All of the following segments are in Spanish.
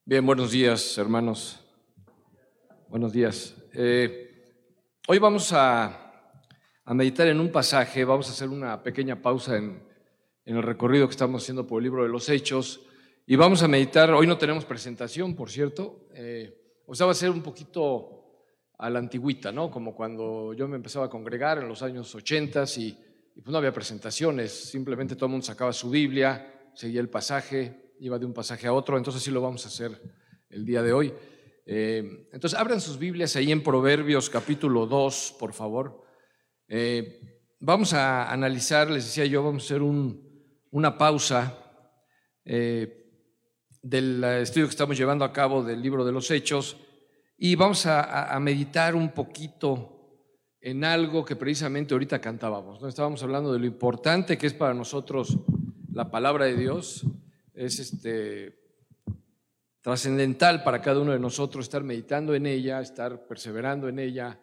Bien, buenos días, hermanos. Buenos días. Hoy vamos a meditar en un pasaje. Vamos a hacer una pequeña pausa en el recorrido que estamos haciendo por el libro de los Hechos y vamos a meditar. Hoy no tenemos presentación, por cierto. Va a ser un poquito a la antigüita, ¿no? Como cuando yo me empezaba a congregar en los años 80 y pues no había presentaciones. Simplemente todo el mundo sacaba su Biblia, seguía el pasaje, iba de un pasaje a otro. Entonces sí lo vamos a hacer el día de hoy. Entonces abran sus Biblias ahí en Proverbios capítulo 2, por favor. Vamos a analizar, les decía yo, vamos a hacer una pausa del estudio que estamos llevando a cabo del libro de los Hechos y vamos a meditar un poquito en algo que precisamente ahorita cantábamos, ¿no? Estábamos hablando de lo importante que es para nosotros la palabra de Dios. Es trascendental para cada uno de nosotros estar meditando en ella, estar perseverando en ella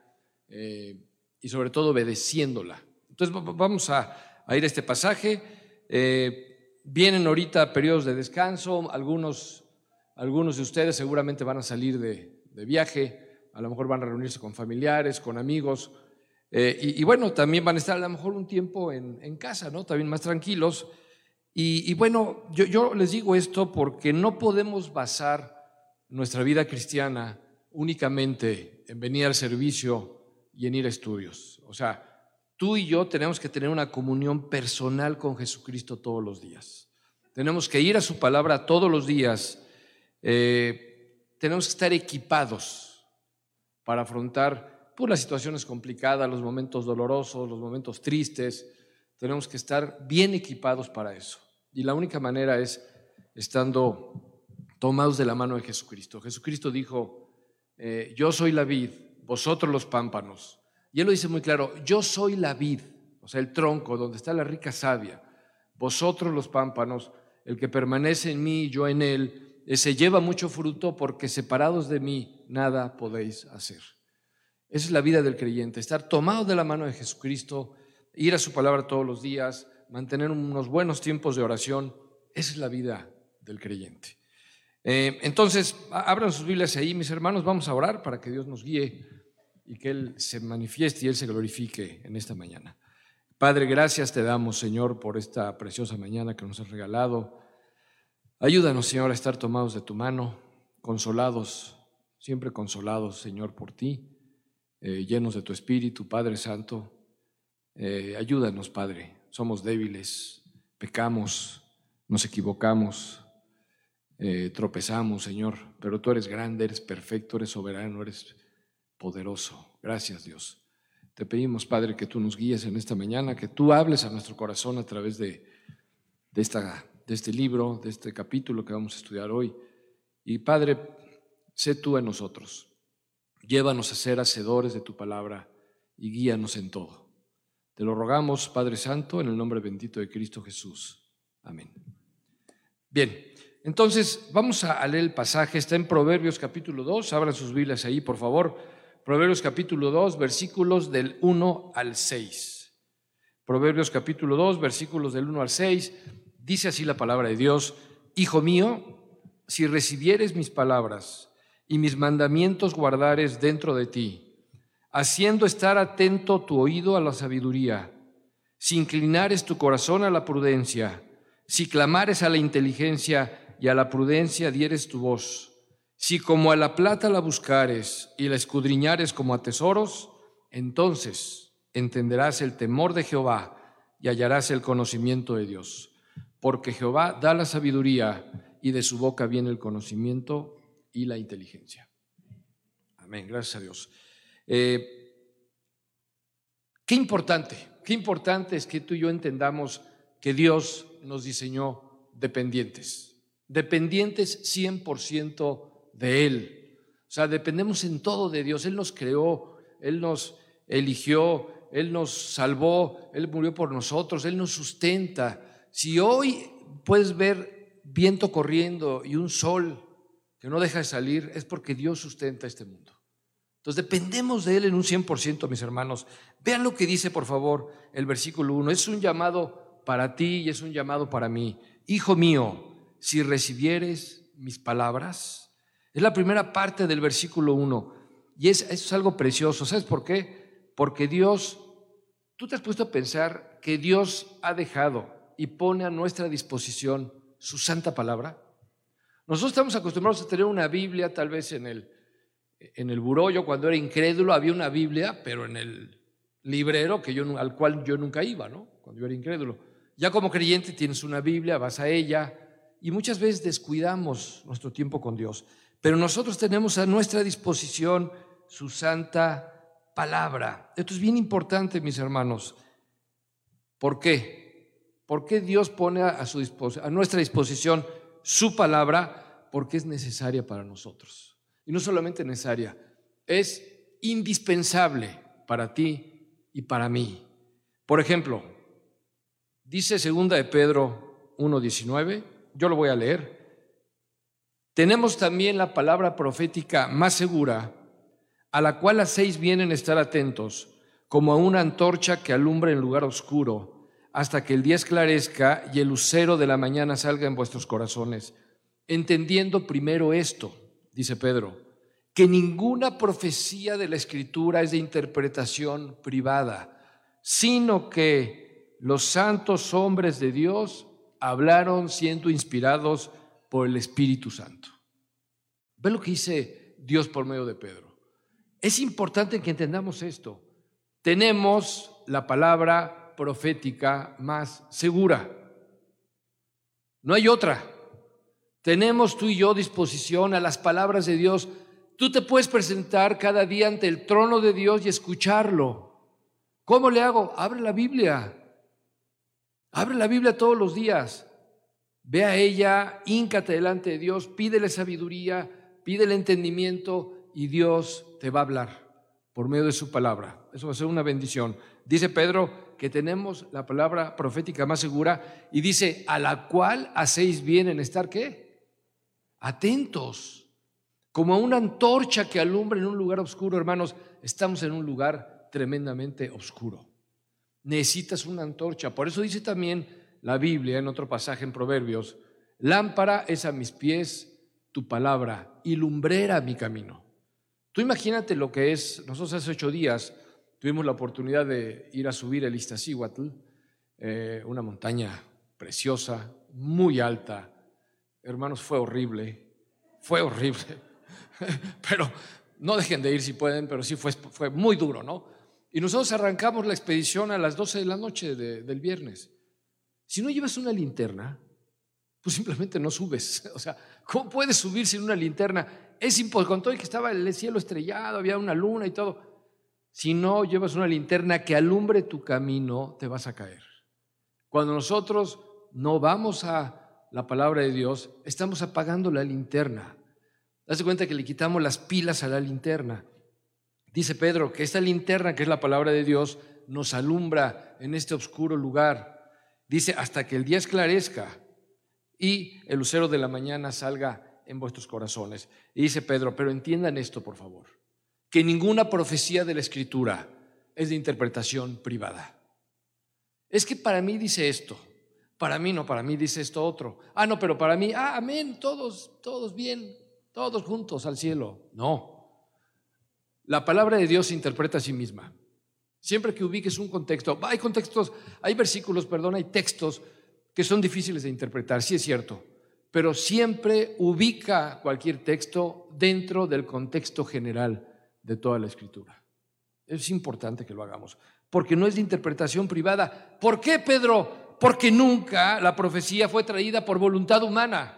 y sobre todo obedeciéndola. Entonces vamos a ir a este pasaje. Vienen ahorita periodos de descanso, algunos de ustedes seguramente van a salir de viaje, a lo mejor van a reunirse con familiares, con amigos, y bueno, también van a estar a lo mejor un tiempo en casa, ¿no? También más tranquilos. Y bueno, yo les digo esto porque no podemos basar nuestra vida cristiana únicamente en venir al servicio y en ir a estudios. O sea, tú y yo tenemos que tener una comunión personal con Jesucristo todos los días. Tenemos que ir a su palabra todos los días. Tenemos que estar equipados para afrontar pues, las situaciones complicadas, los momentos dolorosos, los momentos tristes. Tenemos que estar bien equipados para eso. Y la única manera es estando tomados de la mano de Jesucristo. Jesucristo dijo, yo soy la vid, vosotros los pámpanos. Y Él lo dice muy claro, yo soy la vid, o sea, el tronco donde está la rica savia. Vosotros los pámpanos, el que permanece en mí y yo en Él, ese lleva mucho fruto porque separados de mí nada podéis hacer. Esa es la vida del creyente, estar tomados de la mano de Jesucristo, ir a su palabra todos los días, mantener unos buenos tiempos de oración. Esa es la vida del creyente. Entonces, abran sus Biblias ahí, mis hermanos, vamos a orar para que Dios nos guíe y que Él se manifieste y Él se glorifique en esta mañana. Padre, gracias te damos, Señor, por esta preciosa mañana que nos has regalado. Ayúdanos, Señor, a estar tomados de tu mano, consolados, siempre consolados, Señor, por ti, llenos de tu Espíritu, Padre Santo. Ayúdanos, Padre, somos débiles, pecamos, nos equivocamos, tropezamos, Señor, pero tú eres grande, eres perfecto, eres soberano, eres poderoso. Gracias, Dios. Te pedimos, Padre, que tú nos guíes en esta mañana, que tú hables a nuestro corazón a través de este libro, de este capítulo que vamos a estudiar hoy. Y, Padre, sé tú en nosotros. Llévanos a ser hacedores de tu palabra y guíanos en todo. Te lo rogamos, Padre Santo, en el nombre bendito de Cristo Jesús. Amén. Bien, entonces vamos a leer el pasaje. Está en Proverbios capítulo 2. Abran sus Biblias ahí, por favor. Proverbios capítulo 2, versículos del 1 al 6. Proverbios capítulo 2, versículos del 1 al 6. Dice así la palabra de Dios: Hijo mío, si recibieres mis palabras y mis mandamientos guardares dentro de ti, haciendo estar atento tu oído a la sabiduría, si inclinares tu corazón a la prudencia, si clamares a la inteligencia y a la prudencia dieres tu voz, si como a la plata la buscares y la escudriñares como a tesoros, entonces entenderás el temor de Jehová y hallarás el conocimiento de Dios, porque Jehová da la sabiduría y de su boca viene el conocimiento y la inteligencia. Amén, gracias a Dios. Qué importante es que tú y yo entendamos que Dios nos diseñó dependientes 100% de Él. O sea, dependemos en todo de Dios. Él nos creó, Él nos eligió, Él nos salvó, Él murió por nosotros, Él nos sustenta. Si hoy puedes ver viento corriendo y un sol que no deja de salir, es porque Dios sustenta este mundo. Entonces dependemos de Él en un 100%, mis hermanos. Vean lo que dice, por favor, el versículo 1. Es un llamado para ti y es un llamado para mí. Hijo mío, si recibieres mis palabras Es la primera parte del versículo 1. Y eso es algo precioso. ¿Sabes por qué? Porque Dios, tú te has puesto a pensar que Dios ha dejado y pone a nuestra disposición su santa palabra. Nosotros estamos acostumbrados a tener una Biblia, tal vez en el buró. Yo cuando era incrédulo había una Biblia, pero en el librero al cual yo nunca iba, ¿no? Cuando yo era incrédulo. Ya como creyente tienes una Biblia, vas a ella y muchas veces descuidamos nuestro tiempo con Dios. Pero nosotros tenemos a nuestra disposición su santa palabra. Esto es bien importante, mis hermanos. ¿Por qué? ¿Por qué Dios pone a nuestra disposición su palabra? Porque es necesaria para nosotros. Y no solamente necesaria, es indispensable para ti y para mí. Por ejemplo, dice 2 de Pedro 1:19, yo lo voy a leer. Tenemos también la palabra profética más segura, a la cual hacéis bien en estar atentos, como a una antorcha que alumbra en lugar oscuro, hasta que el día esclarezca y el lucero de la mañana salga en vuestros corazones. Entendiendo primero esto, dice Pedro, que ninguna profecía de la Escritura es de interpretación privada, sino que los santos hombres de Dios hablaron siendo inspirados por el Espíritu Santo. ¿Ve lo que dice Dios por medio de Pedro? Es importante que entendamos esto. Tenemos la palabra profética más segura. No hay otra. Tenemos tú y yo disposición a las palabras de Dios. Tú te puedes presentar cada día ante el trono de Dios y escucharlo. ¿Cómo le hago? Abre la Biblia. Abre la Biblia todos los días. Ve a ella, híncate delante de Dios, pídele sabiduría, pídele entendimiento y Dios te va a hablar por medio de su palabra. Eso va a ser una bendición. Dice Pedro que tenemos la palabra profética más segura y dice, a la cual hacéis bien en estar, ¿qué? Atentos, como a una antorcha que alumbra en un lugar oscuro. Hermanos, estamos en un lugar tremendamente oscuro. Necesitas una antorcha. Por eso dice también la Biblia en otro pasaje en Proverbios, lámpara es a mis pies tu palabra y lumbrera a mi camino. Tú imagínate lo que es. Nosotros hace 8 días tuvimos la oportunidad de ir a subir el Iztaccíhuatl, una montaña preciosa, muy alta. Hermanos, fue horrible, pero no dejen de ir si pueden, pero sí fue muy duro, ¿no? Y nosotros arrancamos la expedición a las 12 de la noche del viernes. Si no llevas una linterna, pues simplemente no subes. O sea, ¿cómo puedes subir sin una linterna? Es imposible, con todo y que estaba el cielo estrellado, había una luna y todo. Si no llevas una linterna que alumbre tu camino, te vas a caer. Cuando nosotros no vamos a la palabra de Dios, estamos apagando la linterna. Haz de cuenta que le quitamos las pilas a la linterna. Dice Pedro que esta linterna, que es la palabra de Dios, nos alumbra en este oscuro lugar. Dice, hasta que el día esclarezca y el lucero de la mañana salga en vuestros corazones. Y dice Pedro, pero entiendan esto, por favor, que ninguna profecía de la Escritura es de interpretación privada. Es que para mí dice esto, para mí no, para mí dice esto otro. No, pero para mí, amén, todos bien, todos juntos al cielo. No, la palabra de Dios se interpreta a sí misma. Siempre que ubiques un contexto, hay versículos, hay textos que son difíciles de interpretar, sí es cierto, pero siempre ubica cualquier texto dentro del contexto general de toda la Escritura. Es importante que lo hagamos, porque no es de interpretación privada. ¿Por qué, Pedro? Porque nunca la profecía fue traída por voluntad humana.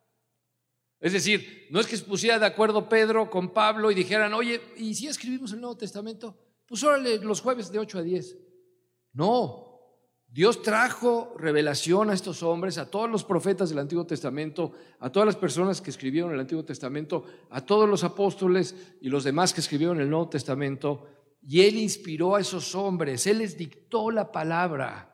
Es decir, no es que se pusiera de acuerdo Pedro con Pablo y dijeran, oye, ¿y si escribimos el Nuevo Testamento? Pues órale, los jueves de 8 a 10. No, Dios trajo revelación a estos hombres, a todos los profetas del Antiguo Testamento, a todas las personas que escribieron el Antiguo Testamento, a todos los apóstoles y los demás que escribieron el Nuevo Testamento, y Él inspiró a esos hombres, Él les dictó la palabra.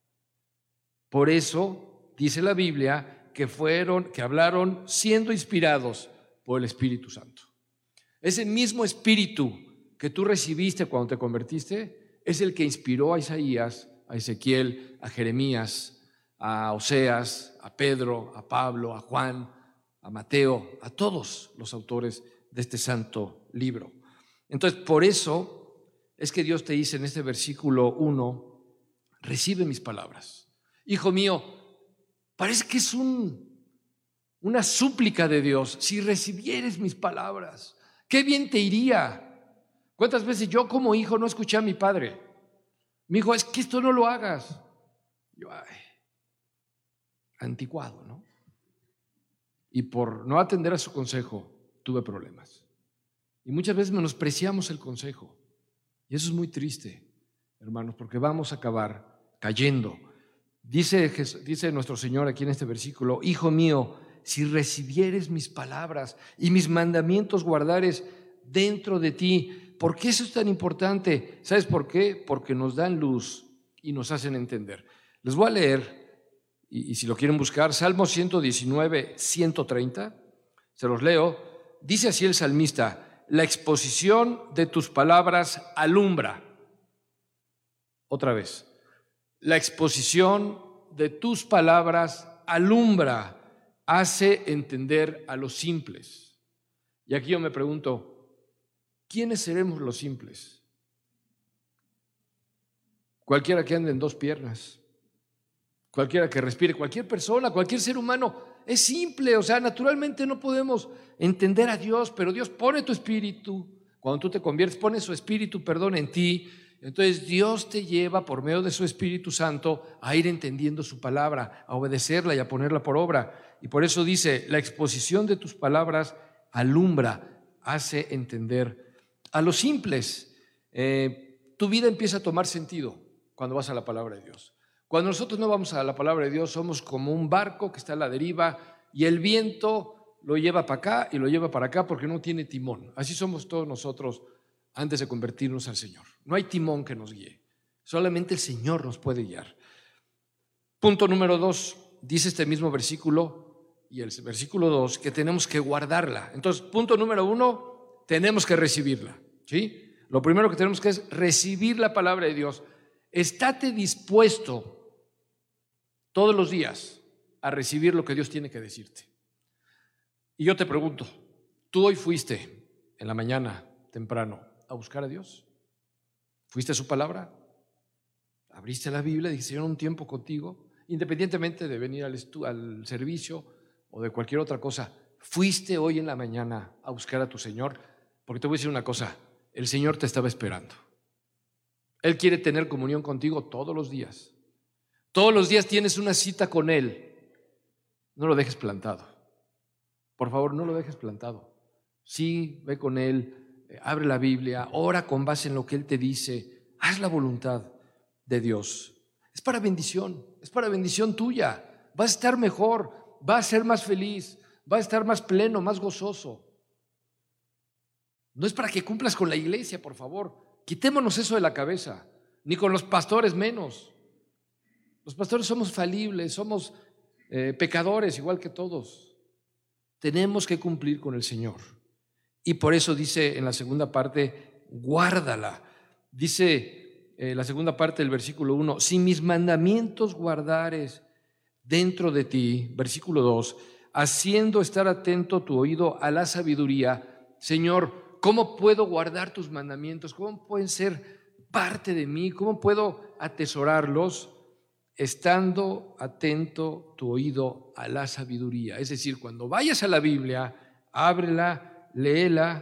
Por eso dice la Biblia que hablaron siendo inspirados por el Espíritu Santo. Ese mismo Espíritu que tú recibiste cuando te convertiste es el que inspiró a Isaías, a Ezequiel, a Jeremías, a Oseas, a Pedro, a Pablo, a Juan, a Mateo, a todos los autores de este santo libro. Entonces, por eso es que Dios te dice en este versículo 1, recibe mis palabras. Hijo mío, parece que es una súplica de Dios. Si recibieres mis palabras, qué bien te iría. ¿Cuántas veces yo como hijo no escuché a mi padre? Me dijo, es que esto no lo hagas. Yo, anticuado, ¿no? Y por no atender a su consejo, tuve problemas. Y muchas veces menospreciamos el consejo. Y eso es muy triste, hermanos, porque vamos a acabar cayendo. Dice nuestro Señor aquí en este versículo, hijo mío, si recibieres mis palabras y mis mandamientos guardares dentro de ti. ¿Por qué eso es tan importante? ¿Sabes por qué? Porque nos dan luz y nos hacen entender. Les voy a leer, y si lo quieren buscar, Salmo 119, 130, se los leo. Dice así el salmista, la exposición de tus palabras alumbra. Otra vez, la exposición de tus palabras alumbra, hace entender a los simples. Y aquí yo me pregunto, ¿quiénes seremos los simples? Cualquiera que ande en dos piernas, cualquiera que respire, cualquier persona, cualquier ser humano es simple. O sea, naturalmente no podemos entender a Dios, pero Dios pone tu espíritu, cuando tú te conviertes, pone su espíritu, perdón, en ti. Entonces Dios te lleva por medio de su Espíritu Santo a ir entendiendo su palabra, a obedecerla y a ponerla por obra. Y por eso dice, la exposición de tus palabras alumbra, hace entender a los simples. Tu vida empieza a tomar sentido cuando vas a la palabra de Dios. Cuando nosotros no vamos a la palabra de Dios, somos como un barco que está a la deriva y el viento lo lleva para acá y lo lleva para acá porque no tiene timón. Así somos todos nosotros antes de convertirnos al Señor. No hay timón que nos guíe, solamente el Señor nos puede guiar. Punto número 2, dice este mismo versículo y el versículo 2 que tenemos que guardarla. Entonces, punto número 1, tenemos que recibirla, ¿sí? Lo primero que tenemos que es recibir la palabra de Dios. Estate dispuesto todos los días a recibir lo que Dios tiene que decirte. Y yo te pregunto, ¿tú hoy fuiste en la mañana temprano a buscar a Dios? ¿Fuiste a su palabra? ¿Abriste la Biblia? ¿Dijiste, Señor, un tiempo contigo? Independientemente de venir al servicio o de cualquier otra cosa, ¿fuiste hoy en la mañana a buscar a tu Señor? Porque te voy a decir una cosa, el Señor te estaba esperando. Él quiere tener comunión contigo todos los días. Todos los días tienes una cita con Él. No lo dejes plantado. Por favor, no lo dejes plantado. Sí, ve con Él, abre la Biblia, ora con base en lo que Él te dice. Haz la voluntad de Dios. Es para bendición tuya. Vas a estar mejor, vas a ser más feliz, vas a estar más pleno, más gozoso. No es para que cumplas con la iglesia, por favor. Quitémonos eso de la cabeza, ni con los pastores menos. Los pastores somos falibles, somos pecadores igual que todos. Tenemos que cumplir con el Señor. Y por eso dice en la segunda parte, guárdala. Dice la segunda parte del versículo 1, si mis mandamientos guardares dentro de ti, versículo 2, haciendo estar atento tu oído a la sabiduría. Señor, ¿cómo puedo guardar tus mandamientos? ¿Cómo pueden ser parte de mí? ¿Cómo puedo atesorarlos? Estando atento tu oído a la sabiduría. Es decir, cuando vayas a la Biblia, ábrela, léela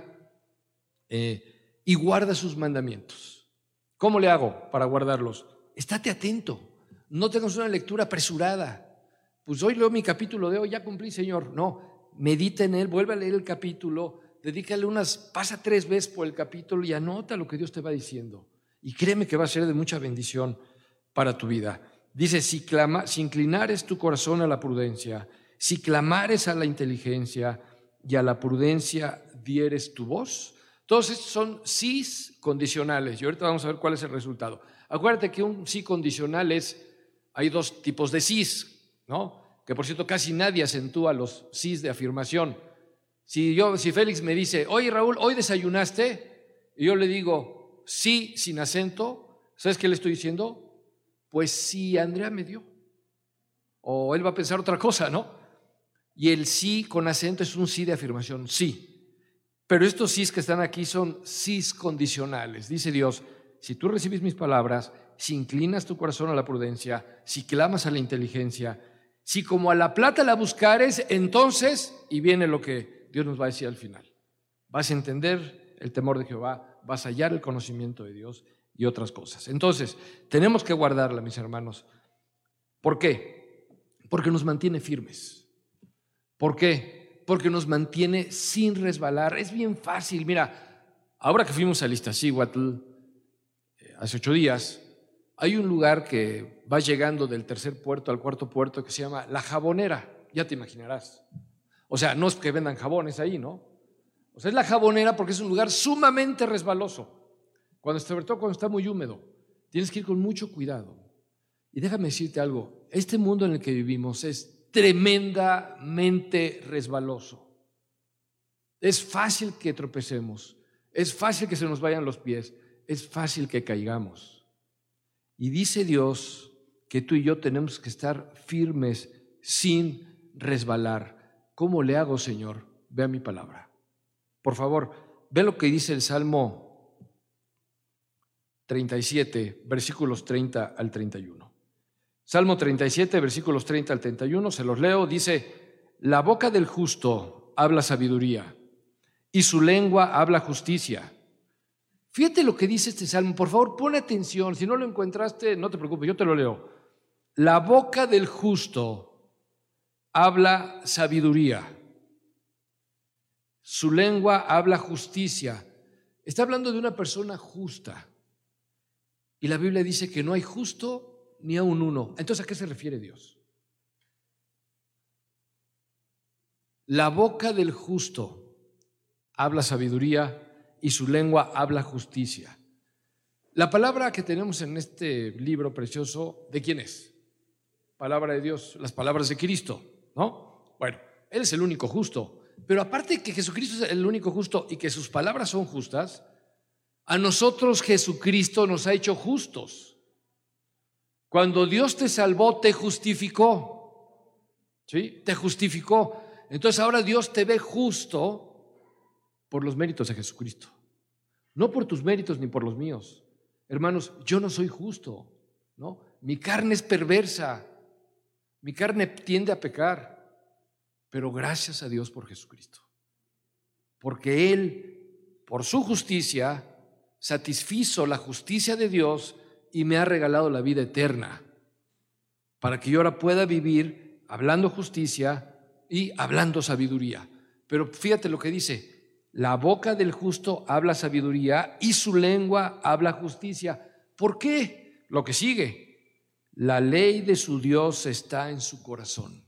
y guarda sus mandamientos. ¿Cómo le hago para guardarlos? Estate atento, no tengas una lectura apresurada. Pues hoy leo mi capítulo de hoy, ya cumplí, Señor. No, medita en él, vuelve a leer el capítulo, dedícale pasa 3 veces por el capítulo y anota lo que Dios te va diciendo. Y créeme que va a ser de mucha bendición para tu vida. Dice, si inclinares tu corazón a la prudencia, si clamares a la inteligencia y a la prudencia dieres tu voz. Todos estos son sís condicionales y ahorita vamos a ver cuál es el resultado. Acuérdate que un sí condicional hay 2 tipos de sís, ¿no? Que por cierto casi nadie acentúa los sís de afirmación. Si Félix me dice, oye Raúl, ¿hoy desayunaste? Y yo le digo, sí, sin acento, ¿sabes qué le estoy diciendo? Pues sí, Andrea me dio. O él va a pensar otra cosa, ¿no? y el sí con acento es un sí de afirmación, sí. Pero estos sís que están aquí son sís condicionales. Dice Dios, si tú recibes mis palabras, si inclinas tu corazón a la prudencia, si clamas a la inteligencia, si como a la plata la buscares, entonces, y viene lo que Dios nos va a decir al final, vas a entender el temor de Jehová, vas a hallar el conocimiento de Dios y otras cosas. Entonces, tenemos que guardarla, mis hermanos. ¿Por qué? Porque nos mantiene firmes. ¿Por qué? Porque nos mantiene sin resbalar. Es bien fácil. Mira, ahora que fuimos a Iztaccíhuatl hace 8 días, hay un lugar que va llegando del tercer puerto al cuarto puerto que se llama La Jabonera. Ya te imaginarás. O sea, no es que vendan jabones ahí, ¿no? O sea, es La Jabonera porque es un lugar sumamente resbaloso. Sobre todo cuando está muy húmedo. Tienes que ir con mucho cuidado. Y déjame decirte algo. Este mundo en el que vivimos es tremendamente resbaloso. Es fácil que tropecemos, es fácil que se nos vayan los pies, es fácil que caigamos. Y dice Dios que tú y yo tenemos que estar firmes sin resbalar. ¿Cómo le hago, Señor? Vea mi palabra. Por favor, ve lo que dice el Salmo 37, versículos 30 al 31. Salmo 37, versículos 30 al 31, se los leo, dice, la boca del justo habla sabiduría y su lengua habla justicia. Fíjate lo que dice este salmo, por favor, pon atención, si no lo encontraste, no te preocupes, yo te lo leo. La boca del justo habla sabiduría, su lengua habla justicia. Está hablando de una persona justa y la Biblia dice que no hay justo ni a un uno. Entonces, ¿a qué se refiere Dios? La boca del justo habla sabiduría y su lengua habla justicia. La palabra que tenemos en este libro precioso, ¿de quién es? Palabra de Dios, las palabras de Cristo, ¿no? Bueno, Él es el único justo, pero aparte de que Jesucristo es el único justo y que sus palabras son justas, a nosotros Jesucristo nos ha hecho justos. Cuando Dios te salvó, te justificó, ¿sí? Te justificó. Entonces ahora Dios te ve justo por los méritos de Jesucristo, no por tus méritos ni por los míos. Hermanos, yo no soy justo, ¿no? Mi carne es perversa, mi carne tiende a pecar, pero gracias a Dios por Jesucristo, porque Él, por su justicia, satisfizo la justicia de Dios y me ha regalado la vida eterna para que yo ahora pueda vivir hablando justicia y hablando sabiduría. Pero fíjate lo que dice, la boca del justo habla sabiduría y su lengua habla justicia. ¿Por qué? Lo que sigue, la ley de su Dios está en su corazón.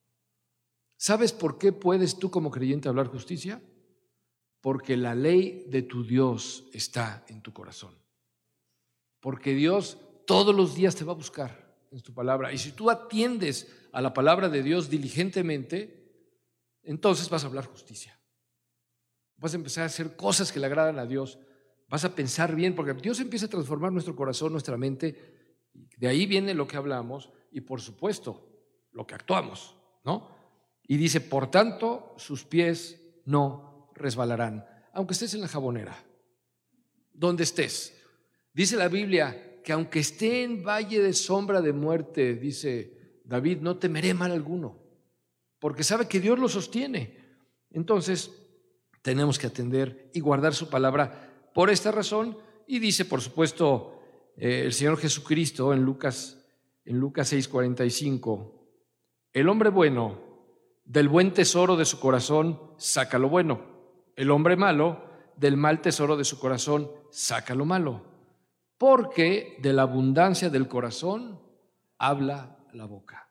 ¿Sabes por qué puedes tú como creyente hablar justicia? Porque la ley de tu Dios está en tu corazón. Porque Dios todos los días te va a buscar en tu palabra. Y si tú atiendes a la palabra de Dios diligentemente, entonces vas a hablar justicia. Vas a empezar a hacer cosas que le agradan a Dios. Vas a pensar bien, porque Dios empieza a transformar nuestro corazón, nuestra mente. De ahí viene lo que hablamos y, por supuesto, lo que actuamos, ¿no? Y dice, por tanto, sus pies no resbalarán, aunque estés en la jabonera, donde estés. Dice la Biblia que aunque esté en valle de sombra de muerte, dice David, no temeré mal alguno, porque sabe que Dios lo sostiene. Entonces, tenemos que atender y guardar su palabra por esta razón. Y dice, por supuesto, el Señor Jesucristo en Lucas 6:45, el hombre bueno del buen tesoro de su corazón saca lo bueno, el hombre malo del mal tesoro de su corazón saca lo malo, porque de la abundancia del corazón habla la boca.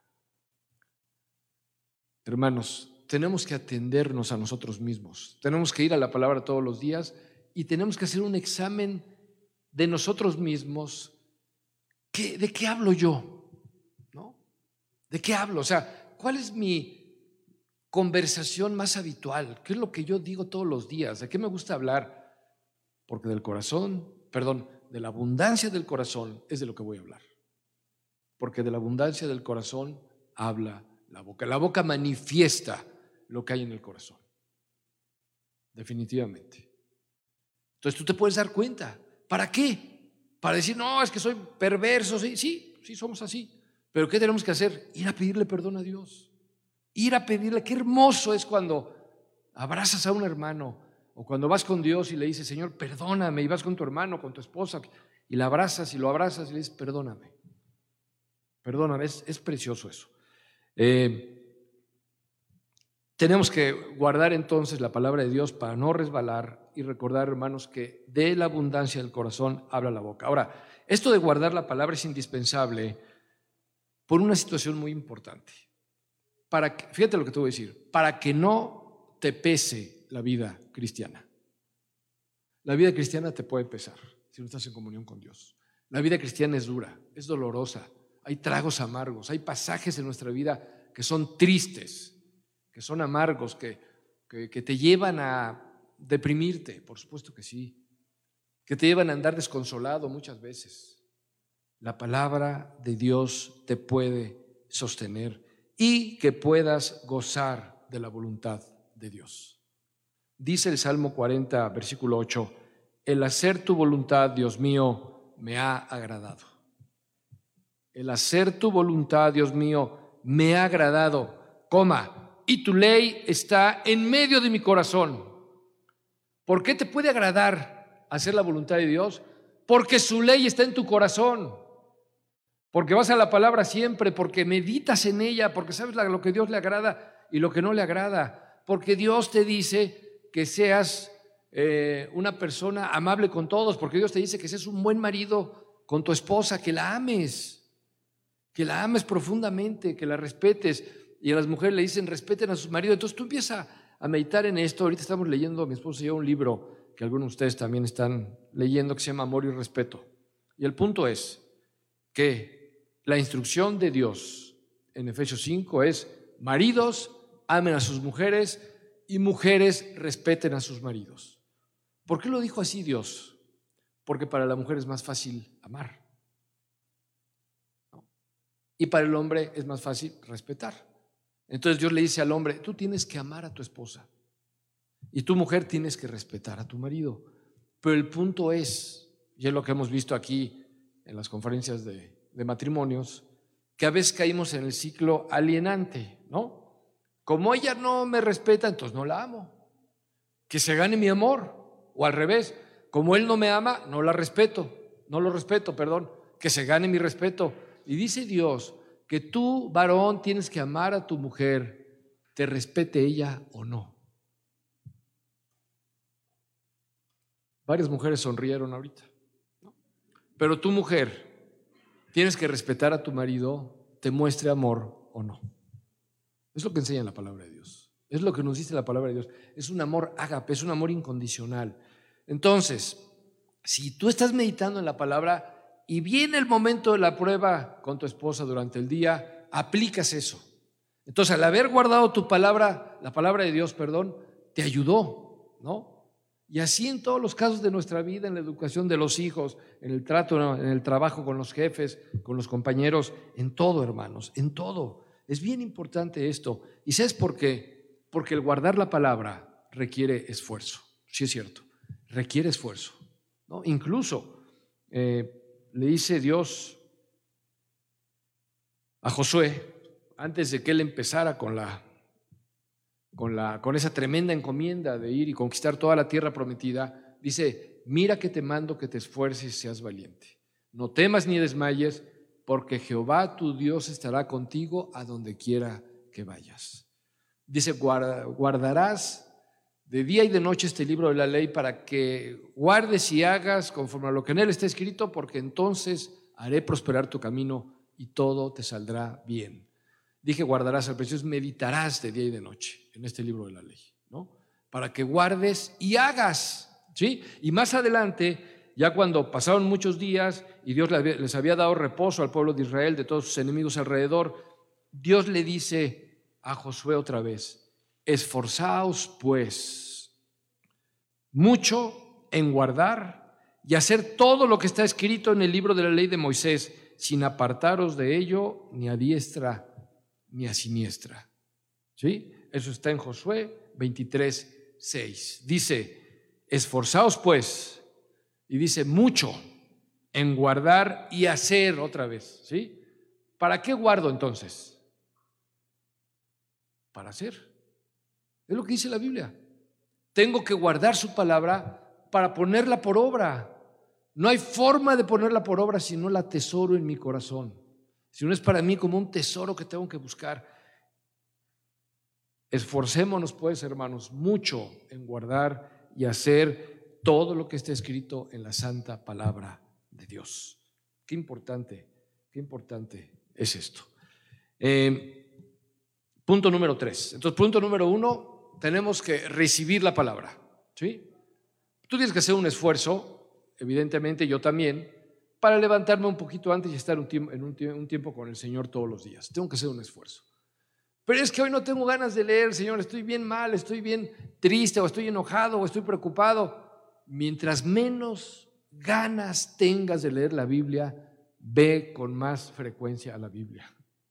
Hermanos, tenemos que atendernos a nosotros mismos, tenemos que ir a la palabra todos los días y tenemos que hacer un examen de nosotros mismos. ¿De qué hablo yo? ¿No? ¿De qué hablo? O sea, ¿cuál es mi conversación más habitual? ¿Qué es lo que yo digo todos los días? ¿De qué me gusta hablar? Porque de la abundancia del corazón es de lo que voy a hablar. Porque de la abundancia del corazón habla la boca. La boca manifiesta lo que hay en el corazón. Definitivamente. Entonces tú te puedes dar cuenta. ¿Para qué? Para decir, no, es que soy perverso. Sí, somos así. Pero ¿qué tenemos que hacer? Ir a pedirle perdón a Dios. Ir a pedirle. Qué hermoso es cuando abrazas a un hermano o cuando vas con Dios y le dices, Señor, perdóname, y vas con tu hermano, con tu esposa y la abrazas y lo abrazas y le dices, perdóname. Perdóname, es precioso eso. Tenemos que guardar entonces la palabra de Dios para no resbalar y recordar, hermanos, que de la abundancia del corazón habla la boca. Ahora, esto de guardar la palabra es indispensable por una situación muy importante. Fíjate lo que te voy a decir, para que no te pese la vida cristiana. La vida cristiana te puede pesar si no estás en comunión con Dios. La vida cristiana es dura, es dolorosa, hay tragos amargos, hay pasajes en nuestra vida que son tristes, que son amargos, que te llevan a deprimirte, por supuesto que sí, que te llevan a andar desconsolado muchas veces. La palabra de Dios te puede sostener y que puedas gozar de la voluntad de Dios. Dice el Salmo 40, versículo 8, el hacer tu voluntad, Dios mío, me ha agradado. El hacer tu voluntad, Dios mío, me ha agradado, y tu ley está en medio de mi corazón. ¿Por qué te puede agradar hacer la voluntad de Dios? Porque su ley está en tu corazón, porque vas a la palabra siempre, porque meditas en ella, porque sabes lo que Dios le agrada y lo que no le agrada, porque Dios te dice que seas una persona amable con todos, porque Dios te dice que seas un buen marido con tu esposa, que la ames profundamente, que la respetes. Y a las mujeres le dicen respeten a sus maridos. Entonces tú empiezas a meditar en esto. Ahorita estamos leyendo, mi esposo y yo, un libro que algunos de ustedes también están leyendo, que se llama Amor y Respeto. Y el punto es que la instrucción de Dios en Efesios 5 es: maridos, amen a sus mujeres, y mujeres, respeten a sus maridos. ¿Por qué lo dijo así Dios? Porque para la mujer es más fácil amar, ¿no? Y para el hombre es más fácil respetar. Entonces Dios le dice al hombre, tú tienes que amar a tu esposa y tu mujer tienes que respetar a tu marido. Pero el punto es, y es lo que hemos visto aquí en las conferencias de matrimonios, que a veces caímos en el ciclo alienante, ¿no? Como ella no me respeta, entonces no la amo. Que se gane mi amor. O al revés, como él no me ama, no lo respeto, que se gane mi respeto. Y dice Dios que tú, varón, tienes que amar a tu mujer, te respete ella o no. Varias mujeres sonrieron ahorita, ¿no? Pero tu mujer, tienes que respetar a tu marido, te muestre amor o no. Es lo que enseña la palabra de Dios. Es lo que nos dice la palabra de Dios. Es un amor ágape, es un amor incondicional. Entonces, si tú estás meditando en la palabra y viene el momento de la prueba con tu esposa durante el día, aplicas eso. Entonces, al haber guardado tu palabra, la palabra de Dios, te ayudó, ¿no? Y así en todos los casos de nuestra vida, en la educación de los hijos, en el trato, en el trabajo con los jefes, con los compañeros, en todo, hermanos, en todo. Es bien importante esto. ¿Y sabes por qué? Porque el guardar la palabra requiere esfuerzo. Sí, es cierto, requiere esfuerzo, ¿no? Incluso le dice Dios a Josué, antes de que él empezara con esa tremenda encomienda de ir y conquistar toda la tierra prometida, dice: mira que te mando que te esfuerces y seas valiente. No temas ni desmayes, porque Jehová tu Dios estará contigo a donde quiera que vayas. Dice: guardarás de día y de noche este libro de la ley, para que guardes y hagas conforme a lo que en él está escrito, porque entonces haré prosperar tu camino y todo te saldrá bien. Dije guardarás, al principio meditarás de día y de noche en este libro de la ley, ¿no? Para que guardes y hagas, ¿sí? Y más adelante, ya cuando pasaron muchos días y Dios les había dado reposo al pueblo de Israel de todos sus enemigos alrededor, Dios le dice a Josué otra vez: esforzaos pues mucho en guardar y hacer todo lo que está escrito en el libro de la ley de Moisés, sin apartaros de ello ni a diestra ni a siniestra. ¿Sí? Eso está en Josué 23:6. Dice, esforzaos pues, y dice mucho en guardar y hacer otra vez, ¿sí? ¿Para qué guardo entonces? Para hacer. Es lo que dice la Biblia. Tengo que guardar su palabra para ponerla por obra. No hay forma de ponerla por obra si no la atesoro en mi corazón. Si no es para mí como un tesoro que tengo que buscar. Esforcémonos pues, hermanos, mucho en guardar y hacer todo lo que está escrito en la santa palabra de Dios. Qué importante es esto. Punto número 3. Entonces, punto número 1, tenemos que recibir la palabra, ¿sí? Tú tienes que hacer un esfuerzo, evidentemente yo también, para levantarme un poquito antes y estar un tiempo con el Señor todos los días. Tengo que hacer un esfuerzo. Pero es que hoy no tengo ganas de leer, Señor, estoy bien mal, estoy bien triste, o estoy enojado, o estoy preocupado. Mientras menos ganas tengas de leer la Biblia, ve con más frecuencia a la Biblia.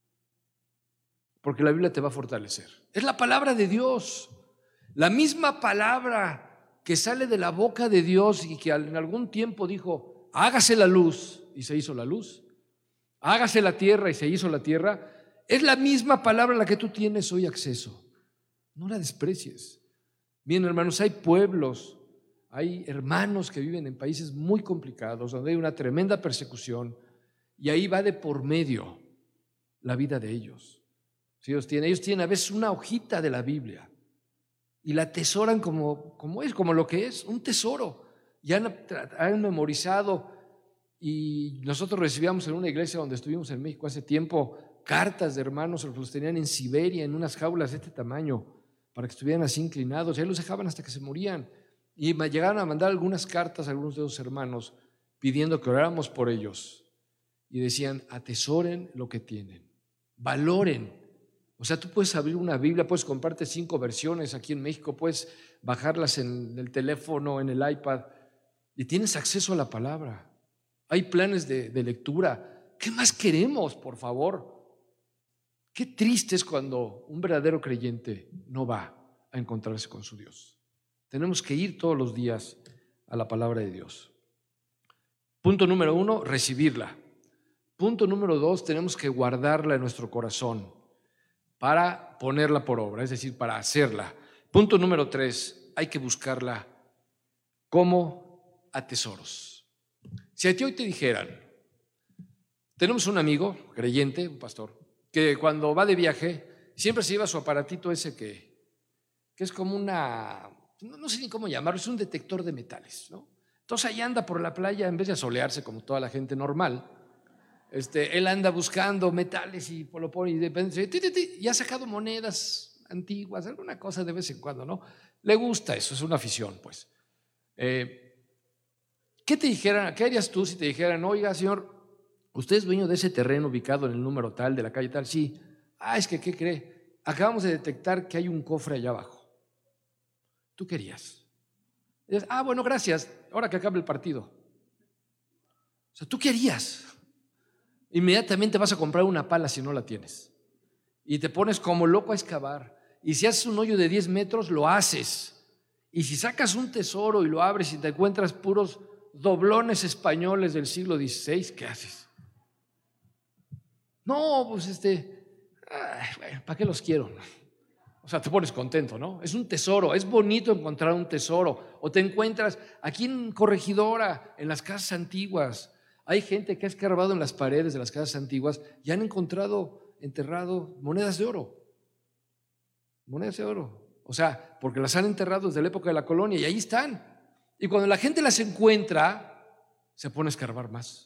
Porque la Biblia te va a fortalecer. Es la palabra de Dios, la misma palabra que sale de la boca de Dios y que en algún tiempo dijo, hágase la luz, y se hizo la luz, hágase la tierra, y se hizo la tierra. Es la misma palabra a la que tú tienes hoy acceso. No la desprecies. Bien, hermanos, hay pueblos, hay hermanos que viven en países muy complicados, donde hay una tremenda persecución, y ahí va de por medio la vida de ellos. Si ellos tienen a veces una hojita de la Biblia y la atesoran como lo que es, un tesoro. Y han memorizado. Y nosotros recibíamos en una iglesia donde estuvimos en México hace tiempo cartas de hermanos, los tenían en Siberia en unas jaulas de este tamaño para que estuvieran así inclinados, y ahí los dejaban hasta que se morían. Y me llegaron a mandar algunas cartas a algunos de esos hermanos pidiendo que oráramos por ellos, y decían, atesoren lo que tienen, valoren. O sea, tú puedes abrir una Biblia, puedes comprarte 5 versiones aquí en México, puedes bajarlas en el teléfono, en el iPad, y tienes acceso a la palabra. Hay planes de lectura. ¿Qué más queremos, por favor? Qué triste es cuando un verdadero creyente no va a encontrarse con su Dios. Tenemos que ir todos los días a la palabra de Dios. Punto número 1, recibirla. Punto número 2, tenemos que guardarla en nuestro corazón para ponerla por obra, es decir, para hacerla. Punto número 3, hay que buscarla como a tesoros. Si a ti hoy te dijeran, tenemos un amigo creyente, un pastor, que cuando va de viaje siempre se lleva su aparatito ese que es como no sé ni cómo llamarlo, es un detector de metales, ¿no? Entonces ahí anda por la playa, en vez de asolearse como toda la gente normal, él anda buscando metales y lo pone y de repente y ha sacado monedas antiguas, alguna cosa de vez en cuando, ¿no? Le gusta eso, es una afición, pues. ¿Qué te dijeran? ¿Qué harías tú si te dijeran, oiga, señor, usted es dueño de ese terreno ubicado en el número tal, de la calle tal? Sí. Es que, ¿qué cree? Acabamos de detectar que hay un cofre allá abajo. ¿Tú querías? Y dices, bueno, gracias, ahora que acabe el partido. O sea, ¿tú querías? Inmediatamente vas a comprar una pala si no la tienes. Y te pones como loco a excavar. Y si haces un hoyo de 10 metros, lo haces. Y si sacas un tesoro y lo abres y te encuentras puros doblones españoles del siglo XVI, ¿qué haces? No, pues bueno, ¿para qué los quiero? O sea, te pones contento, ¿no? Es un tesoro, es bonito encontrar un tesoro. O te encuentras aquí en Corregidora, en las casas antiguas. Hay gente que ha escarbado en las paredes de las casas antiguas y han enterrado monedas de oro. Monedas de oro. O sea, porque las han enterrado desde la época de la colonia y ahí están. Y cuando la gente las encuentra, se pone a escarbar más.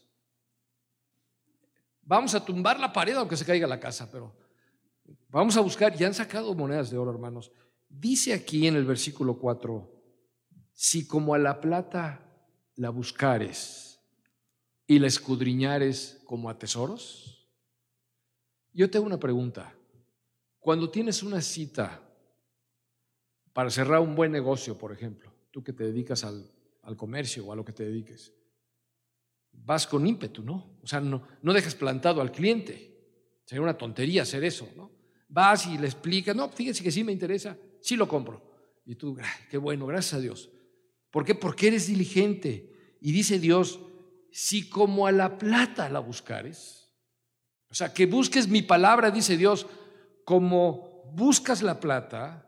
Vamos a tumbar la pared aunque se caiga la casa, pero vamos a buscar. Y han sacado monedas de oro, hermanos. Dice aquí en el versículo 4, si como a la plata la buscares y la escudriñares como a tesoros. Yo te hago una pregunta. Cuando tienes una cita para cerrar un buen negocio, por ejemplo, tú que te dedicas al comercio o a lo que te dediques, vas con ímpetu, ¿no? O sea, no dejas plantado al cliente. Sería una tontería hacer eso, ¿no? Vas y le explicas, no, fíjese que sí me interesa, sí lo compro. Y tú, qué bueno, gracias a Dios. ¿Por qué? Porque eres diligente. Y dice Dios, si como a la plata la buscares, o sea, que busques mi palabra, dice Dios, como buscas la plata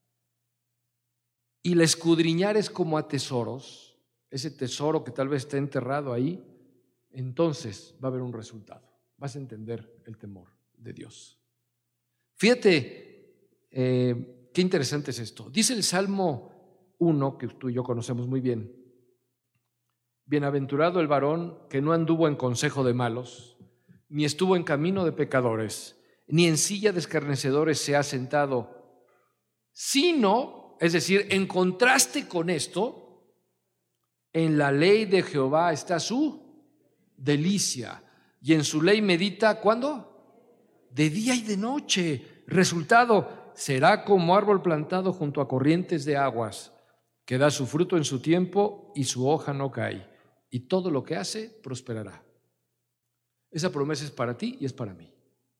y la escudriñares como a tesoros, ese tesoro que tal vez está enterrado ahí, entonces va a haber un resultado. Vas a entender el temor de Dios. Fíjate, qué interesante es esto. Dice el Salmo 1, que tú y yo conocemos muy bien: bienaventurado el varón que no anduvo en consejo de malos, ni estuvo en camino de pecadores, ni en silla de escarnecedores se ha sentado, sino, es decir, en contraste con esto, en la ley de Jehová está su delicia, y en su ley medita, ¿cuándo? De día y de noche. Resultado, será como árbol plantado junto a corrientes de aguas, que da su fruto en su tiempo y su hoja no cae, y todo lo que hace prosperará. Esa promesa es para ti y es para mí.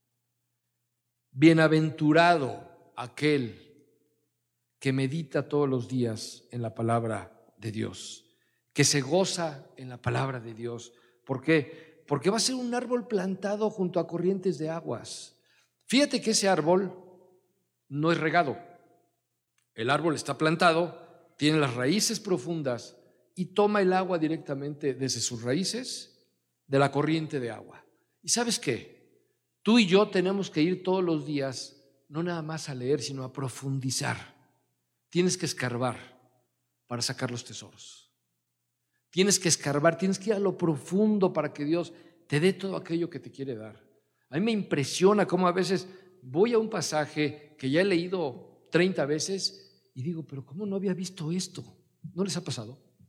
Bienaventurado aquel que medita todos los días en la palabra de Dios, que se goza en la palabra de Dios. ¿Por qué? Porque va a ser un árbol plantado junto a corrientes de aguas. Fíjate que ese árbol no es regado. El árbol está plantado, tiene las raíces profundas y toma el agua directamente desde sus raíces de la corriente de agua. ¿Y sabes qué? Tú y yo tenemos que ir todos los días, no nada más a leer, sino a profundizar. Tienes que escarbar para sacar los tesoros. Tienes que escarbar, tienes que ir a lo profundo para que Dios te dé todo aquello que te quiere dar. A mí me impresiona cómo a veces voy a un pasaje que ya he leído 30 veces y digo, pero ¿cómo no había visto esto? ¿No les ha pasado?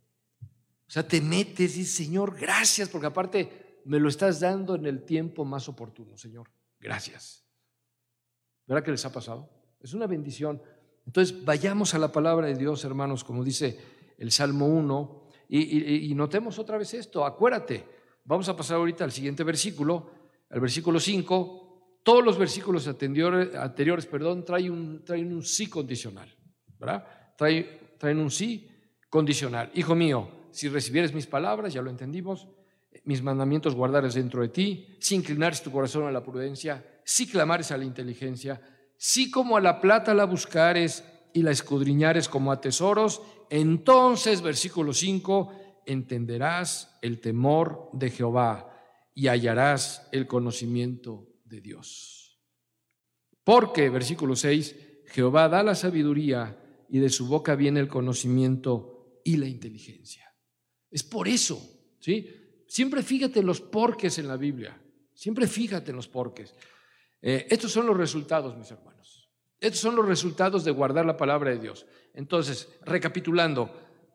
O sea, te metes y dices, Señor, gracias, porque aparte me lo estás dando en el tiempo más oportuno, Señor, gracias. ¿Verdad que les ha pasado? Es una bendición. Entonces, vayamos a la palabra de Dios, hermanos, como dice el Salmo 1, y notemos otra vez esto. Acuérdate, vamos a pasar ahorita al siguiente versículo, al versículo 5. Todos los versículos anteriores, traen un sí condicional, ¿verdad? Traen un sí condicional. Hijo mío, si recibieres mis palabras, ya lo entendimos, mis mandamientos guardares dentro de ti, si inclinares tu corazón a la prudencia, si clamares a la inteligencia, si como a la plata la buscares y la escudriñares como a tesoros, entonces, versículo 5, entenderás el temor de Jehová y hallarás el conocimiento de Dios. Porque, versículo 6, Jehová da la sabiduría y de su boca viene el conocimiento y la inteligencia. Es por eso, ¿sí? Siempre fíjate en los porques en la Biblia, siempre fíjate en los porques. Estos son los resultados, mis hermanos. Estos son los resultados de guardar la palabra de Dios. Entonces, recapitulando,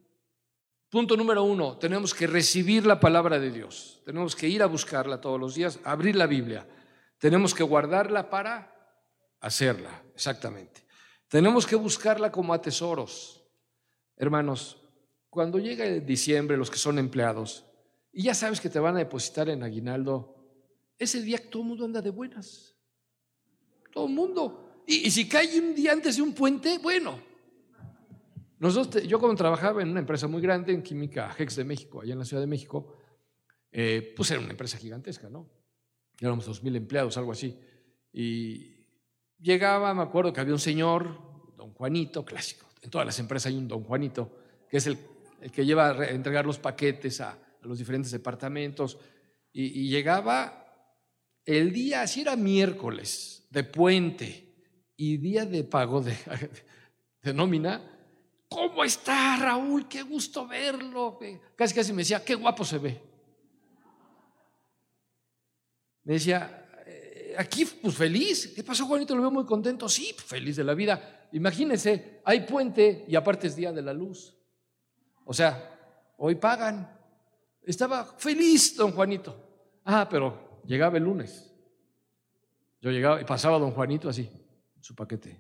punto número 1, tenemos que recibir la palabra de Dios. Tenemos que ir a buscarla todos los días, abrir la Biblia. Tenemos que guardarla para hacerla, exactamente. Tenemos que buscarla como a tesoros. Hermanos, cuando llega diciembre, los que son empleados, y ya sabes que te van a depositar en aguinaldo, ese día todo el mundo anda de buenas. Todo el mundo. Y si cae un día antes de un puente, bueno. Yo cuando trabajaba en una empresa muy grande, en Química Hex de México, allá en la Ciudad de México, pues era una empresa gigantesca, ¿no? Éramos 2,000 empleados, algo así. Y llegaba, me acuerdo que había un señor, don Juanito, clásico. En todas las empresas hay un don Juanito, que es el que lleva a entregar los paquetes a los diferentes departamentos. Y llegaba el día, así era miércoles, de puente y día de pago de nómina. ¿Cómo está, Raúl? Qué gusto verlo. Casi me decía, qué guapo se ve. Me decía, aquí pues feliz. ¿Qué pasó, Juanito? Lo veo muy contento. Sí, feliz de la vida. Imagínense, hay puente y aparte es día de la luz. O sea, hoy pagan. Estaba feliz don Juanito. Pero llegaba el lunes. Yo llegaba y pasaba don Juanito así, su paquete.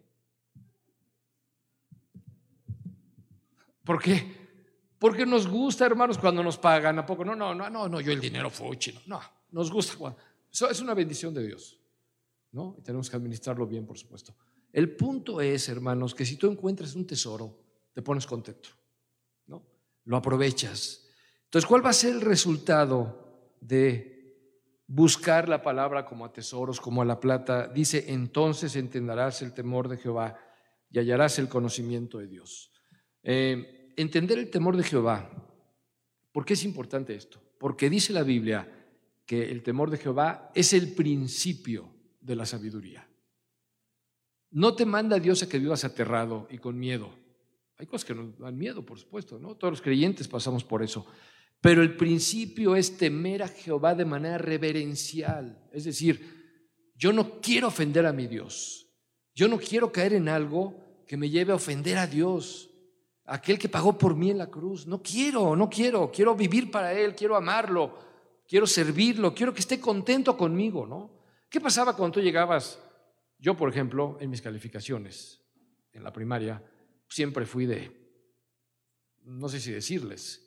¿Por qué? Porque nos gusta, hermanos, cuando nos pagan. ¿A poco? No, yo el dinero fuchi. No, nos gusta. Eso es una bendición de Dios. ¿no? Y tenemos que administrarlo bien, por supuesto. El punto es, hermanos, que si tú encuentras un tesoro, te pones contento, ¿no? Lo aprovechas. Entonces, ¿cuál va a ser el resultado de buscar la palabra como a tesoros, como a la plata? Dice, entonces entenderás el temor de Jehová y hallarás el conocimiento de Dios. Entender el temor de Jehová. ¿Por qué es importante esto? Porque dice la Biblia que el temor de Jehová es el principio de la sabiduría. No te manda Dios a que vivas aterrado y con miedo. Hay cosas que nos dan miedo, por supuesto, ¿no? Todos los creyentes pasamos por eso. Pero el principio es temer a Jehová de manera reverencial. Es decir, yo no quiero ofender a mi Dios. Yo no quiero caer en algo que me lleve a ofender a Dios, aquel que pagó por mí en la cruz. No quiero vivir para Él, quiero amarlo, quiero servirlo, quiero que esté contento conmigo, ¿no? ¿Qué pasaba cuando tú llegabas? Yo, por ejemplo, en mis calificaciones en la primaria, siempre fui no sé si decirles,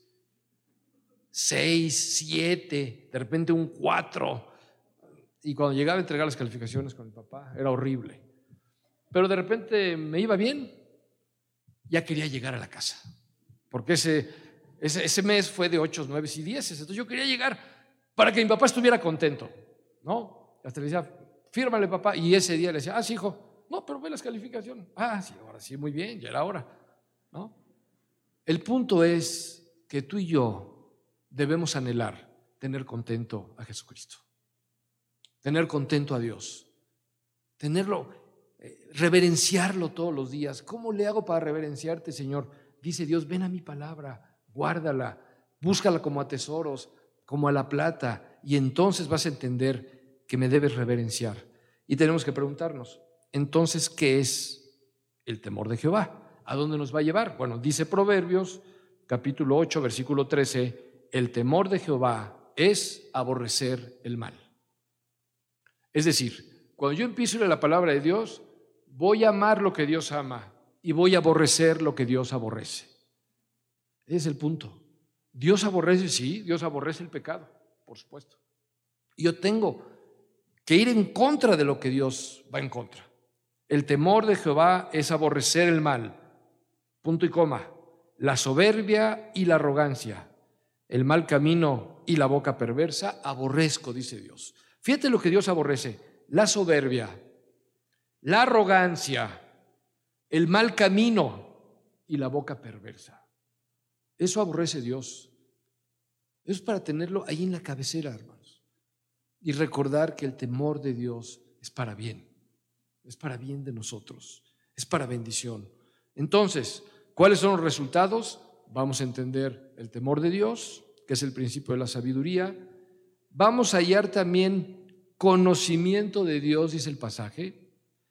6, 7, de repente un 4. Y cuando llegaba a entregar las calificaciones con mi papá, era horrible. Pero de repente me iba bien, ya quería llegar a la casa. Porque ese mes fue de 8, 9 y 10. Entonces yo quería llegar para que mi papá estuviera contento, ¿no? Hasta le decía, fírmale, papá. Y ese día le decía, sí, hijo, no, pero ve las calificaciones. Sí, ahora sí, muy bien, ya era hora, ¿no? El punto es que tú y yo debemos anhelar tener contento a Jesucristo, tener contento a Dios, reverenciarlo todos los días. ¿Cómo le hago para reverenciarte, Señor? Dice Dios, ven a mi palabra, guárdala, búscala como a tesoros, como a la plata, y entonces vas a entender que me debes reverenciar. Y tenemos que preguntarnos, entonces, ¿qué es el temor de Jehová? ¿A dónde nos va a llevar? Bueno, dice Proverbios, capítulo 8, versículo 13, el temor de Jehová es aborrecer el mal. Es decir, cuando yo empiezo a leer la palabra de Dios, voy a amar lo que Dios ama y voy a aborrecer lo que Dios aborrece. Ese es el punto. Dios aborrece, sí, Dios aborrece el pecado, por supuesto. Yo tengo que ir en contra de lo que Dios va en contra. El temor de Jehová es aborrecer el mal, punto y coma, la soberbia y la arrogancia, el mal camino y la boca perversa, aborrezco, dice Dios. Fíjate lo que Dios aborrece: la soberbia, la arrogancia, el mal camino y la boca perversa. Eso aborrece Dios. Eso es para tenerlo ahí en la cabecera, hermanos, y recordar que el temor de Dios es para bien de nosotros, es para bendición. Entonces, ¿cuáles son los resultados? Vamos a entender el temor de Dios, que es el principio de la sabiduría. Vamos a hallar también conocimiento de Dios, dice el pasaje.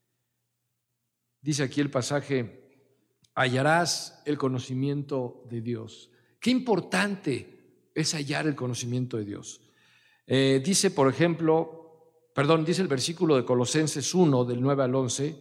Dice aquí el pasaje, hallarás el conocimiento de Dios. Qué importante es hallar el conocimiento de Dios. Dice, por ejemplo, dice el versículo de Colosenses 1, del 9 al 11,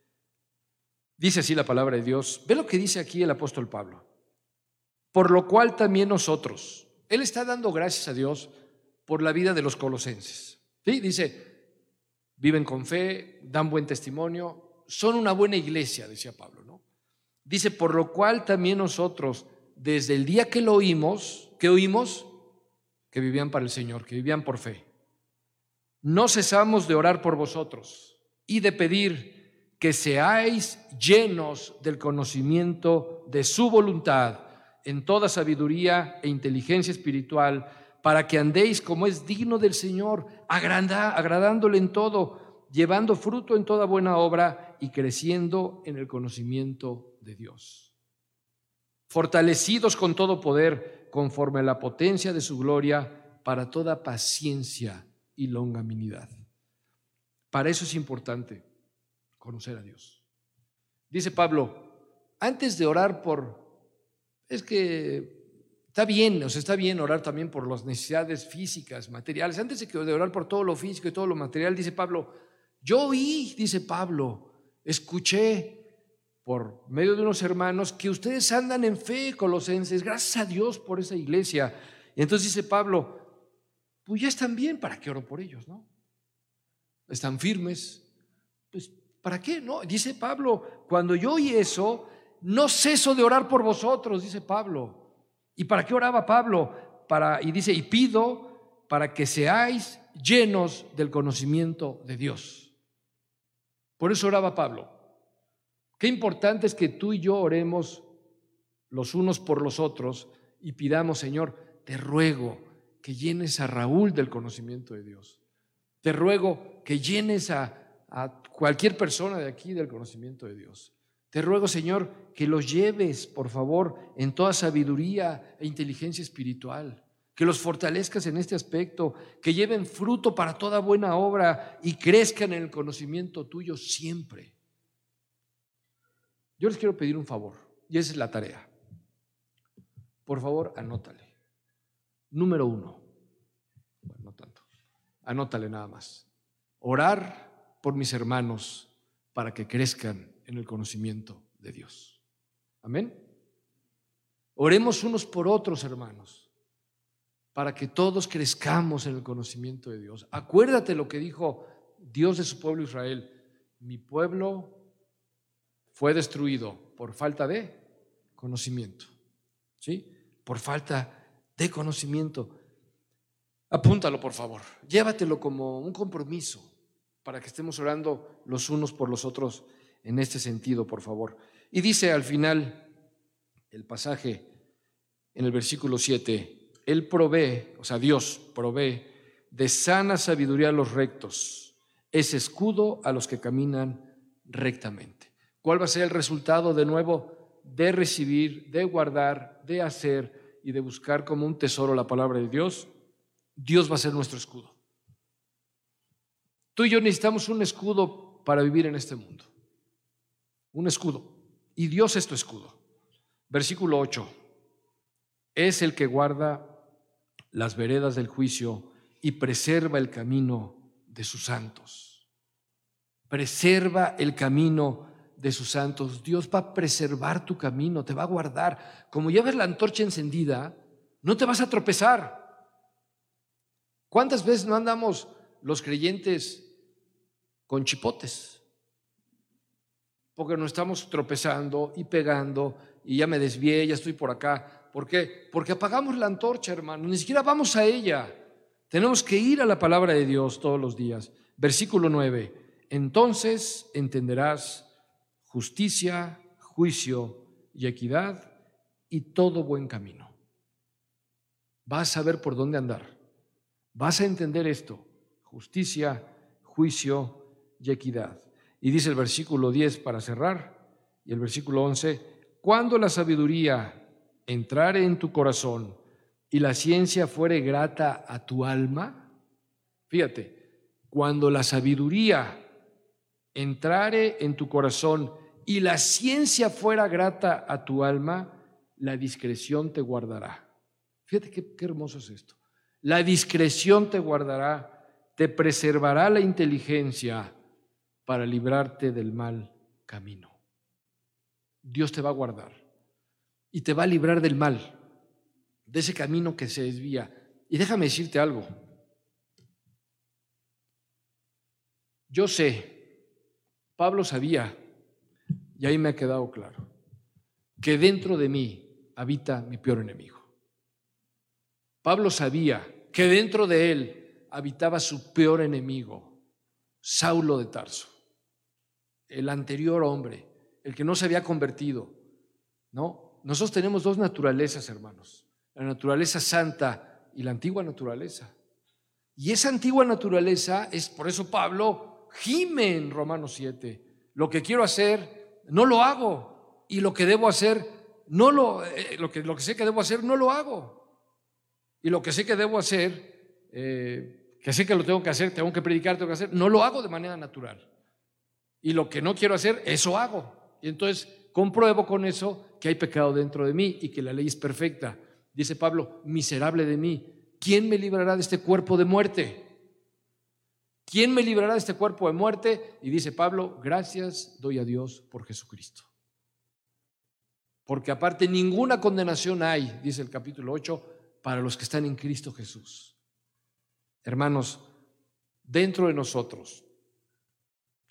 dice así la palabra de Dios. Ve lo que dice aquí el apóstol Pablo. Por lo cual también nosotros, él está dando gracias a Dios por la vida de los colosenses. ¿Sí? Dice, viven con fe, dan buen testimonio, son una buena iglesia, decía Pablo, ¿no? Dice, por lo cual también nosotros, desde el día que lo oímos, ¿qué oímos? Que vivían para el Señor, que vivían por fe. No cesamos de orar por vosotros y de pedir que seáis llenos del conocimiento de su voluntad en toda sabiduría e inteligencia espiritual, para que andéis como es digno del Señor, agradándole en todo, llevando fruto en toda buena obra y creciendo en el conocimiento de Dios. Fortalecidos con todo poder, conforme a la potencia de su gloria, para toda paciencia y longanimidad. Para eso es importante conocer a Dios. Dice Pablo, antes de orar es que está bien orar también por las necesidades físicas, materiales. Antes de orar por todo lo físico y todo lo material, dice Pablo, yo oí, dice Pablo, escuché por medio de unos hermanos que ustedes andan en fe, colosenses, gracias a Dios por esa iglesia. Y entonces dice Pablo, pues ya están bien, ¿para qué oro por ellos, no? están firmes. Pues, ¿para qué? No, dice Pablo, cuando yo oí eso, no ceso de orar por vosotros, dice Pablo. ¿Y para qué oraba Pablo? Y dice, y pido para que seáis llenos del conocimiento de Dios. Por eso oraba Pablo. Qué importante es que tú y yo oremos los unos por los otros y pidamos, Señor, te ruego que llenes a Raúl del conocimiento de Dios. Te ruego que llenes a cualquier persona de aquí del conocimiento de Dios. Te ruego, Señor, que los lleves, por favor, en toda sabiduría e inteligencia espiritual, que los fortalezcas en este aspecto, que lleven fruto para toda buena obra y crezcan en el conocimiento tuyo siempre. Yo les quiero pedir un favor, y esa es la tarea. Por favor, anótale. Número 1. Bueno, no tanto. Anótale nada más. Orar por mis hermanos para que crezcan en el conocimiento de Dios. Amén. Oremos unos por otros, hermanos, para que todos crezcamos en el conocimiento de Dios. Acuérdate lo que dijo Dios de su pueblo Israel. Mi pueblo fue destruido por falta de conocimiento. ¿Sí? Por falta de conocimiento. Apúntalo, por favor. Llévatelo como un compromiso para que estemos orando los unos por los otros en este sentido, por favor. Y dice al final el pasaje en el versículo 7, Él provee, o sea, Dios provee de sana sabiduría a los rectos, es escudo a los que caminan rectamente. ¿Cuál va a ser el resultado de nuevo? De recibir, de guardar, de hacer y de buscar como un tesoro la palabra de Dios. Dios va a ser nuestro escudo. Tú y yo necesitamos un escudo para vivir en este mundo. Un escudo. Y Dios es tu escudo. Versículo 8. Es el que guarda las veredas del juicio y preserva el camino de sus santos. Preserva el camino de sus santos. Dios va a preservar tu camino, te va a guardar. Como llevas la antorcha encendida, no te vas a tropezar. ¿Cuántas veces no andamos los creyentes con chipotes? Porque nos estamos tropezando y pegando y ya me desvié, ya estoy por acá. ¿Por qué? Porque apagamos la antorcha, hermano, ni siquiera vamos a ella. Tenemos que ir a la palabra de Dios todos los días. Versículo 9. Entonces entenderás justicia, juicio y equidad y todo buen camino. Vas a ver por dónde andar. Vas a entender esto: justicia, juicio y equidad. Y dice el versículo 10 para cerrar, y el versículo 11, cuando la sabiduría entrare en tu corazón y la ciencia fuere grata a tu alma, fíjate, cuando la sabiduría entrare en tu corazón y la ciencia fuera grata a tu alma, la discreción te guardará. Fíjate qué hermoso es esto. La discreción te guardará, te preservará la inteligencia para librarte del mal camino. Dios te va a guardar y te va a librar del mal, de ese camino que se desvía. Y déjame decirte algo. Yo sé, Pablo sabía, y ahí me ha quedado claro, que dentro de mí habita mi peor enemigo. Pablo sabía que dentro de él habitaba su peor enemigo, Saulo de Tarso, el anterior hombre, el que no se había convertido, ¿no? Nosotros tenemos dos naturalezas, hermanos, la naturaleza santa y la antigua naturaleza. Y esa antigua naturaleza es, por eso Pablo gime en Romanos 7, lo que quiero hacer no lo hago, y lo que debo hacer lo que sé que debo hacer no lo hago. Y lo que sé que debo hacer, que sé que lo tengo que hacer, tengo que predicar, tengo que hacer, no lo hago de manera natural. Y lo que no quiero hacer, eso hago. Y entonces compruebo con eso que hay pecado dentro de mí y que la ley es perfecta. Dice Pablo, miserable de mí, ¿quién me librará de este cuerpo de muerte? ¿Quién me librará de este cuerpo de muerte? Y dice Pablo, gracias doy a Dios por Jesucristo. Porque aparte ninguna condenación hay, dice el capítulo 8, para los que están en Cristo Jesús. Hermanos, dentro de nosotros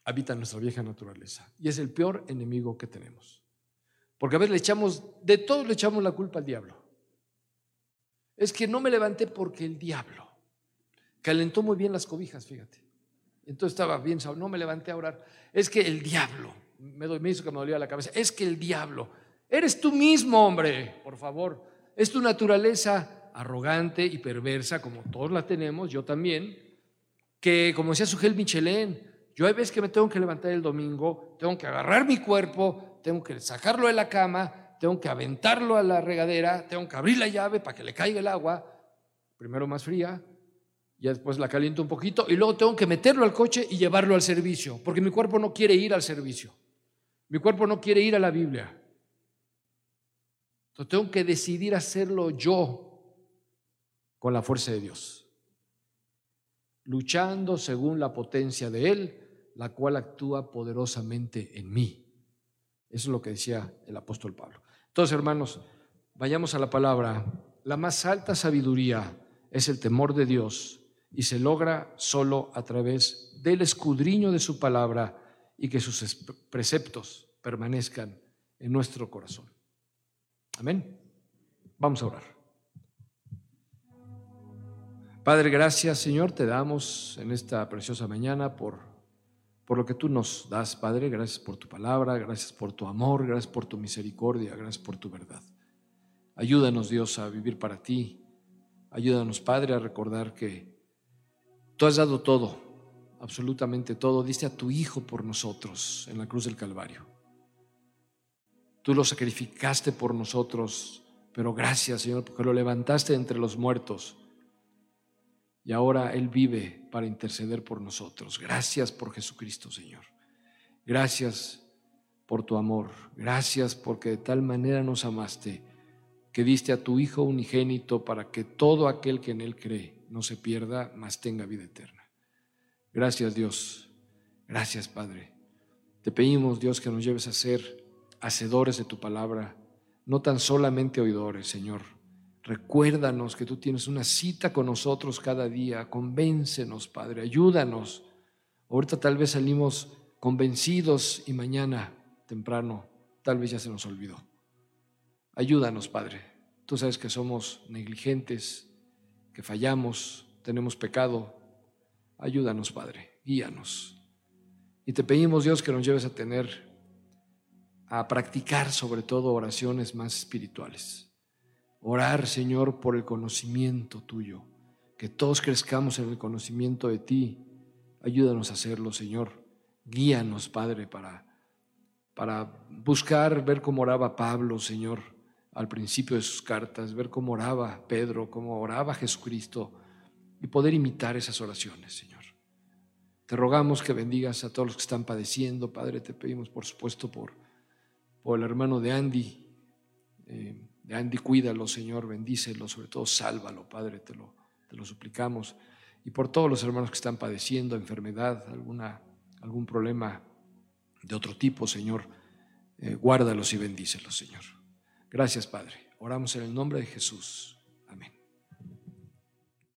habita nuestra vieja naturaleza y es el peor enemigo que tenemos. Porque a veces de todo le echamos la culpa al diablo. Es que no me levanté porque el diablo calentó muy bien las cobijas, fíjate. Entonces estaba bien, no me levanté a orar. Es que el diablo, me hizo que me dolía la cabeza. Es que el diablo, eres tú mismo, hombre, por favor. Es tu naturaleza arrogante y perversa, como todos la tenemos, yo también, que como decía Sujel Michelén, yo hay veces que me tengo que levantar el domingo, tengo que agarrar mi cuerpo, tengo que sacarlo de la cama, tengo que aventarlo a la regadera, tengo que abrir la llave para que le caiga el agua, primero más fría, ya después la caliento un poquito y luego tengo que meterlo al coche y llevarlo al servicio, porque mi cuerpo no quiere ir al servicio, mi cuerpo no quiere ir a la Biblia. Entonces tengo que decidir hacerlo yo con la fuerza de Dios, luchando según la potencia de Él, la cual actúa poderosamente en mí. Eso es lo que decía el apóstol Pablo. Entonces, hermanos, vayamos a la palabra. La más alta sabiduría es el temor de Dios y se logra solo a través del escudriño de su palabra y que sus preceptos permanezcan en nuestro corazón. Amén. Vamos a orar. Padre, gracias, Señor, te damos en esta preciosa mañana por lo que tú nos das, Padre. Gracias por tu palabra, gracias por tu amor, gracias por tu misericordia, gracias por tu verdad. Ayúdanos, Dios, a vivir para ti. Ayúdanos, Padre, a recordar que tú has dado todo, absolutamente todo. Diste a tu Hijo por nosotros en la cruz del Calvario. Tú lo sacrificaste por nosotros, pero gracias, Señor, porque lo levantaste entre los muertos. Y ahora Él vive para interceder por nosotros. Gracias por Jesucristo, Señor. Gracias por tu amor. Gracias porque de tal manera nos amaste que diste a tu Hijo unigénito para que todo aquel que en Él cree no se pierda, mas tenga vida eterna. Gracias, Dios. Gracias, Padre. Te pedimos, Dios, que nos lleves a ser hacedores de tu palabra, no tan solamente oidores, Señor. Recuérdanos que tú tienes una cita con nosotros cada día. Convéncenos, Padre, ayúdanos. Ahorita tal vez salimos convencidos y mañana temprano tal vez ya se nos olvidó. Ayúdanos, Padre. Tú sabes que somos negligentes, que fallamos, tenemos pecado. Ayúdanos, Padre, guíanos. Y te pedimos, Dios, que nos lleves a practicar sobre todo oraciones más espirituales. Orar, Señor, por el conocimiento tuyo, que todos crezcamos en el conocimiento de ti. Ayúdanos a hacerlo, Señor. Guíanos, Padre, para buscar, ver cómo oraba Pablo, Señor, al principio de sus cartas, ver cómo oraba Pedro, cómo oraba Jesucristo y poder imitar esas oraciones, Señor. Te rogamos que bendigas a todos los que están padeciendo, Padre. Te pedimos, por supuesto, por el hermano de Andy. Cuídalo, Señor, bendícelo, sobre todo sálvalo, Padre, te lo suplicamos. Y por todos los hermanos que están padeciendo enfermedad, algún problema de otro tipo, Señor, guárdalos y bendícelos, Señor. Gracias, Padre. Oramos en el nombre de Jesús.